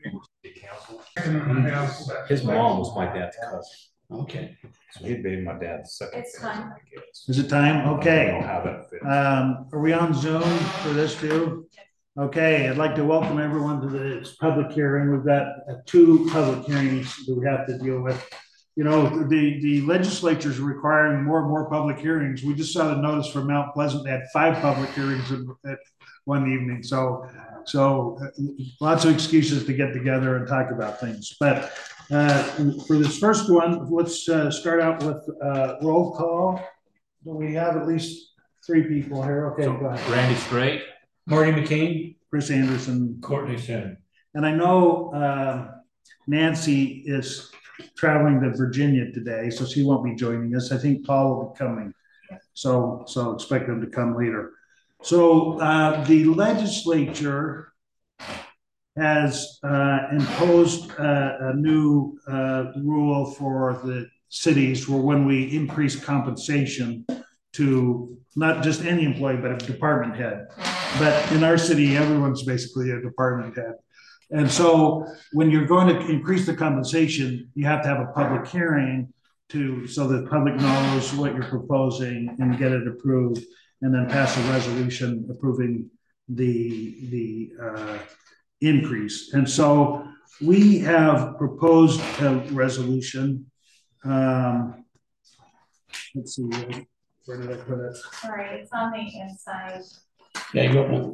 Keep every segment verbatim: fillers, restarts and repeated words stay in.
His mom was my dad's cousin. Okay. So he'd be my dad's second It's cousin, time. I guess. Is it time? I don't Okay. know how that fits. Um, are we on Zoom for this too? Okay, I'd like to welcome everyone to this public hearing. We've got uh, two public hearings that we have to deal with. You know, the, the legislature is requiring more and more public hearings. We just saw the notice from Mount Pleasant. They had five public hearings at one evening. So, so uh, lots of excuses to get together and talk about things. But uh, for this first one, let's uh, start out with uh, roll call. Do we have at least three people here? Okay, So, go ahead. Randy Strait, Marty McCain, Chris Anderson, Courtney Sin. and I know uh, Nancy is traveling to Virginia today, so she won't be joining us. I think Paul will be coming, so so expect them to come later. So uh, the legislature has uh, imposed uh, a new uh, rule for the cities where when we increase compensation to not just any employee, but a department head. But in our city, everyone's basically a department head. And so when you're going to increase the compensation, you have to have a public hearing to, so the public knows what you're proposing and get it approved, and then pass a resolution approving the, the uh, increase. And so we have proposed a resolution. Um, let's see, where did I put it? Sorry, it's on the inside. Yeah, you got one.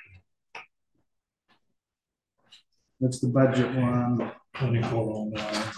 That's the budget one. Twenty-four on that.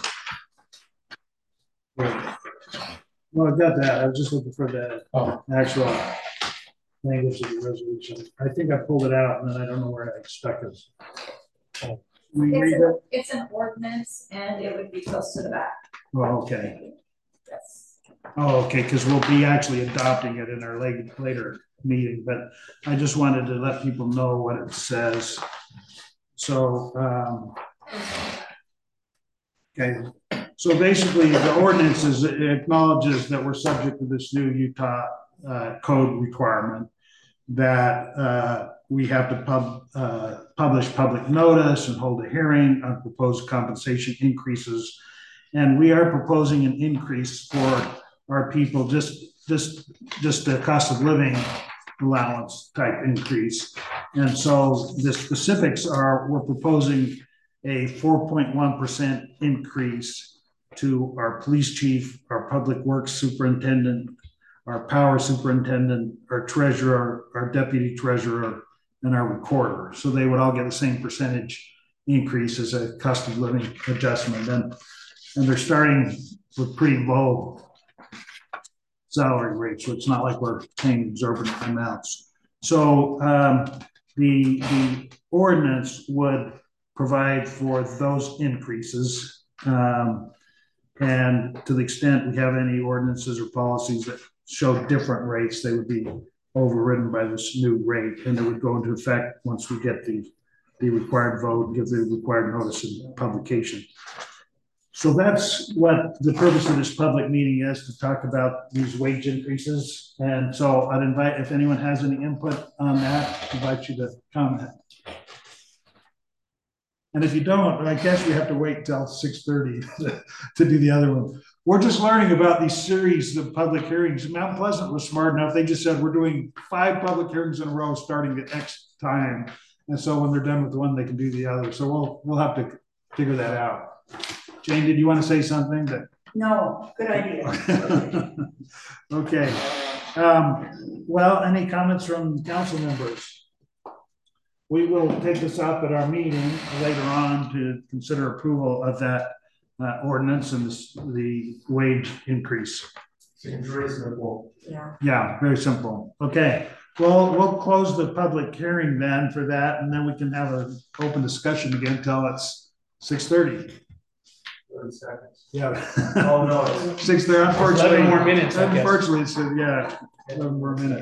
Well, I got that. I was just looking for the Oh. actual language of the resolution. I think I pulled it out and then I don't know where I stuck it. We It's, read a, it? it's an ordinance and it would be close to the back. Well, okay. Yes. Oh, okay, because we'll be actually adopting it in our later, later meeting, but I just wanted to let people know what it says. So, um, okay. So basically, the ordinance is, it acknowledges that we're subject to this new Utah uh, code requirement that uh, we have to pub, uh, publish public notice and hold a hearing on proposed compensation increases. And we are proposing an increase for our people, just, just, just the cost of living allowance type increase. And so the specifics are, we're proposing a four point one percent increase to our police chief, our public works superintendent, our power superintendent, our treasurer, our deputy treasurer, and our recorder. So they would all get the same percentage increase as a cost of living adjustment. And, and they're starting with pretty low salary rates, so it's not like we're paying exorbitant amounts. So um, the, the ordinance would provide for those increases. Um, and to the extent we have any ordinances or policies that show different rates, they would be overridden by this new rate, and it would go into effect once we get the, the required vote and give the required notice and publication. So that's what the purpose of this public meeting is, to talk about these wage increases. And so I'd invite, if anyone has any input on that, I invite you to comment. And if you don't, I guess we have to wait till six thirty to, to do the other one. We're just learning about these series of public hearings. Mount Pleasant was smart enough. They just said, we're doing five public hearings in a row starting at X time. And so when they're done with one, they can do the other. So we'll, we'll have to figure that out. Jane, did you want to say something? That... No, good idea. Okay. Um, well, any comments from council members? We will take this up at our meeting later on to consider approval of that uh, ordinance and this, the wage increase. Seems reasonable. Yeah. Yeah, very simple. Okay. Well, we'll close the public hearing then for that, and then we can have an open discussion again until it's six thirty. thirty seconds. Yeah. Oh, no. Six there, unfortunately. eleven more minutes, I guess. Unfortunately, so yeah, eleven more minutes.